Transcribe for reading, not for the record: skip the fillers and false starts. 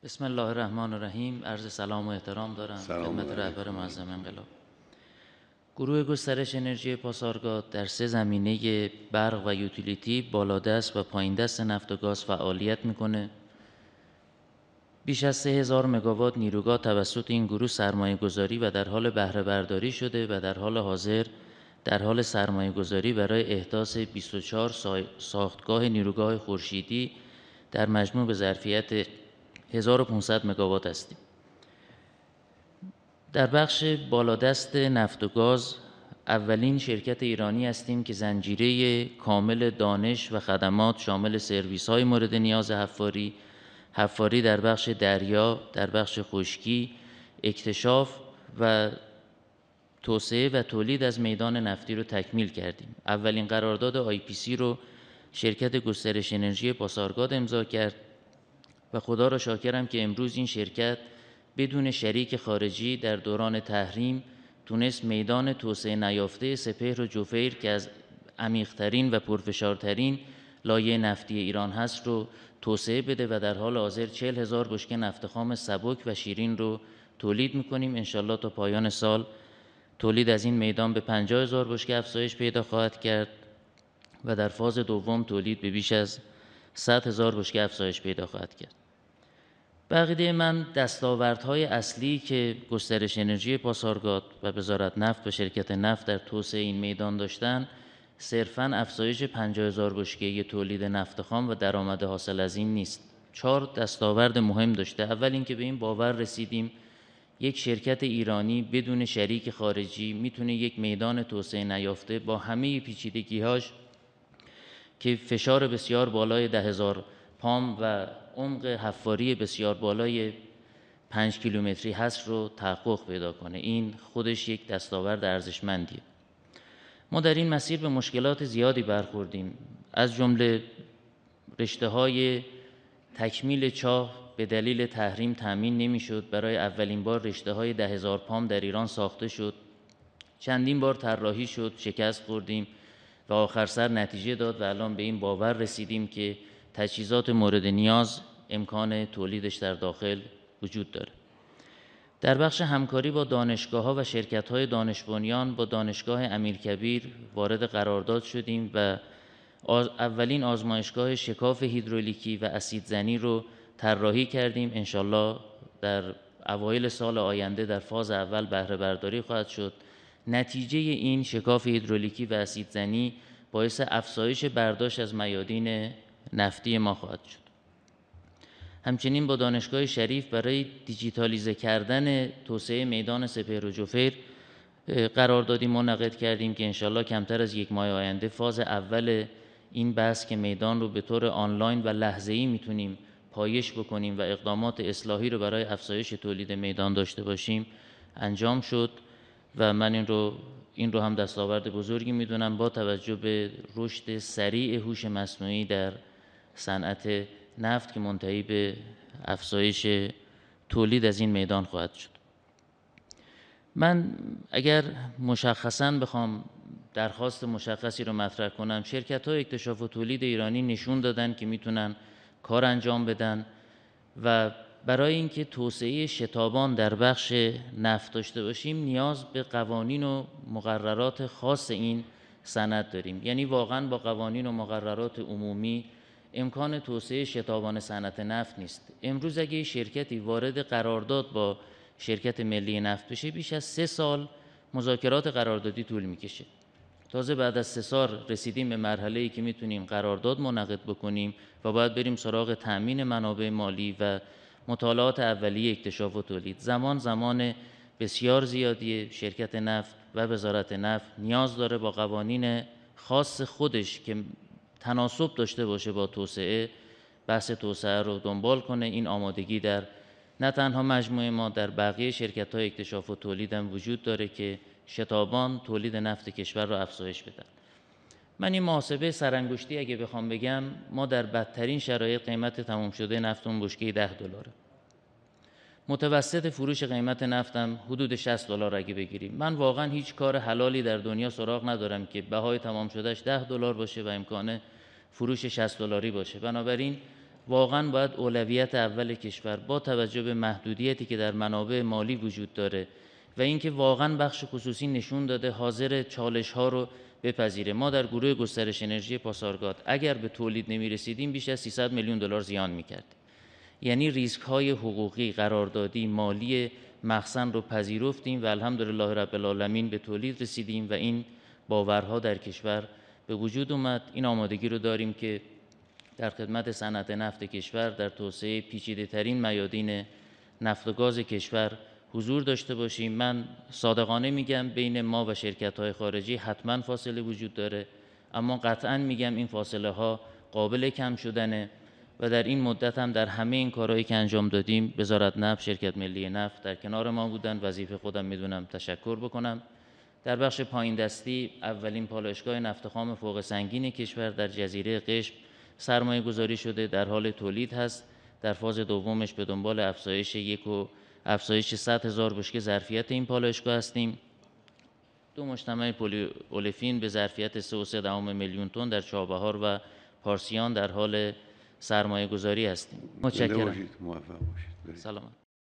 بسم الله الرحمن الرحیم. عرض سلام و احترام دارم خدمت رهبر معظم انقلاب. گروه گسترش انرژی پاسارگاد در 3 زمینه برق و یوتیلیتی، بالادست و پایین دست نفت و گاز فعالیت میکنه. بیش از 3000 مگاوات نیروگاه توسط این گروه سرمایه گذاری و در حال بهره برداری شده و در حال حاضر در حال سرمایه گذاری برای احداث 24 ساختگاه نیروگاه خورشیدی در مجموع به ظرفیت 1500 مگاوات هستیم. در بخش بالادست نفت و گاز اولین شرکت ایرانی هستیم که زنجیره کامل دانش و خدمات شامل سرویس‌های مورد نیاز حفاری در بخش دریا، در بخش خشکی، اکتشاف و توسعه و تولید از میدان نفتی رو تکمیل کردیم. اولین قرارداد IPC رو شرکت گسترش انرژی پاسارگاد امضا کرد و خدا را شاکرم که امروز این شرکت بدون شریک خارجی در دوران تحریم تونست میدان توسعه نیافته سپهر و جوفیر که از عمیق‌ترین و پرفشارترین لایه نفتی ایران هست رو توسعه بده و در حال حاضر 40,000 بشکه نفت خام سبک و شیرین رو تولید می‌کنیم. انشالله تا پایان سال تولید از این میدان به 50,000 بشکه افزایش پیدا خواهد کرد و در فاز دوم تولید به بیش از 100,000 بشکه افزایش پیدا خواهد کرد. به عقیده من دستاوردهای اصلی که گسترش انرژی پاسارگاد و وزارت نفت و شرکت نفت در توسعه این میدان داشتن صرفاً افزایش 50,000 بشکه تولید نفت خام و درآمد حاصل از این نیست. 4 دستاورد مهم داشته. اول اینکه به این باور رسیدیم یک شرکت ایرانی بدون شریک خارجی میتونه یک میدان توسعه نیافته با همه پیچیدگی‌هاش که فشار بسیار بالای 10,000 پام و عمق حفاری بسیار بالای 5 کیلومتری هست رو تحقق پیدا کنه. این خودش یک دستاورد ارزشمندیه. ما در این مسیر به مشکلات زیادی برخوردیم، از جمله رشته‌های تکمیل چاه به دلیل تحریم تامین نمی‌شد. برای اولین بار رشته‌های 10,000 پام در ایران ساخته شد. چندین بار طراحی شد، شکست خوردیم و آخر سر نتیجه داد و الان به این باور رسیدیم که تجهیزات مورد نیاز امکان تولیدش در داخل وجود داره. در بخش همکاری با دانشگاه‌ها و شرکت‌های دانش بنیان با دانشگاه امیرکبیر وارد قرارداد شدیم و اولین آزمایشگاه شکاف هیدرولیکی و اسیدزنی رو طراحی کردیم. انشالله در اوایل سال آینده در فاز اول بهره برداری خواهد شد. نتیجه این شکاف هیدرولیکی و اسیدزنی باعث افزایش برداشت از میادین نفتی ما خواهد شد. همچنین با دانشگاه شریف برای دیجیتالیزه کردن توسعه میدان سپهر و جوفیر قراردادی منعقد کردیم که انشالله کمتر از 1 ماه آینده فاز اول این بحث که میدان رو به طور آنلاین و لحظه‌ای میتونیم پایش بکنیم و اقدامات اصلاحی رو برای افزایش تولید میدان داشته باشیم انجام شد و من این رو هم دستاورد بزرگی میدونم با توجه به رشد سریع هوش مصنوعی در صنعت نفت که منتهی به افزایش تولید از این میدان خواهد شد. من اگر مشخصاً بخوام درخواست مشخصی رو مطرح کنم، شرکت‌های اکتشاف و تولید ایرانی نشون دادن که میتونن کار انجام بدن و برای اینکه توسعه شتابان در بخش نفت داشته باشیم نیاز به قوانین و مقررات خاص این صنعت داریم. یعنی واقعاً با قوانین و مقررات عمومی امکان توسعه شتابان صنعت نفت نیست. امروز اگه شرکتی وارد قرارداد با شرکت ملی نفت بشه بیش از 3 سال مذاکرات قراردادی طول میکشه. تازه بعد از 3 سال رسیدیم به مرحله‌ای که میتونیم قرارداد منعقد بکنیم و باید بریم سراغ تأمین منابع مالی و مطالعات اولیه اکتشاف و تولید. زمان بسیار زیادی شرکت نفت و وزارت نفت نیاز داره با قوانین خاص خودش که تناسب داشته باشه با توسعه، بحث توسعه رو دنبال کنه. این آمادگی در نه تنها مجموعه ما، در بقیه شرکت‌های اکتشاف و تولید هم وجود داره که شتابان تولید نفت کشور رو افزایش بدن. من این محاسبه سرانگشتی اگه بخوام بگم، ما در بدترین شرایط قیمت تمام شده نفتمون بشکه $10. متوسط فروش قیمت نفتم حدود $60 اگه بگیریم. من واقعا هیچ کار حلالی در دنیا سراغ ندارم که بهای تمام شدهش $10 باشه و امکان فروش $60 باشه. بنابراین واقعا باید اولویت اول کشور با توجه به محدودیتی که در منابع مالی وجود داره و اینکه واقعا بخش خصوصی نشون داده حاضر چالش ها رو بپذیره. ما در گروه گسترش انرژی پاسارگاد اگر به تولید نمی رسیدیم بیش از 300 میلیون دلار زیان میکردیم. یعنی ریسک های حقوقی، قراردادی، مالی مخزن رو پذیرفتیم و الحمدلله رب العالمین به تولید رسیدیم و این باورها در کشور به وجود اومد. این آمادگی رو داریم که در خدمت صنعت نفت کشور در توسعه پیچیده ترین میادین نفت و گاز کشور حضور داشته باشیم. من صادقانه میگم بین ما و شرکت‌های خارجی حتما فاصله وجود داره، اما قطعا میگم این فاصله ها قابل کم شدنه و در این مدت هم در همه این کارهایی که انجام دادیم وزارت نفت، شرکت ملی نفت در کنار ما بودن. وظیفه خودم میدونم تشکر بکنم. در بخش پایین دستی اولین پالایشگاه نفت خام فوق سنگین کشور در جزیره قشم سرمایه گذاری شده، در حال تولید هست. در فاز دومش به دنبال افزایش 100,000 بشکه ظرفیت این پالایشگاه هستیم. 2 مجتمع پلی اولفین به ظرفیت 3.3 میلیون تن در چابهار و پارسیان در حال سرمایه گذاری هستیم. متشکرم. موفق باشید. سلام.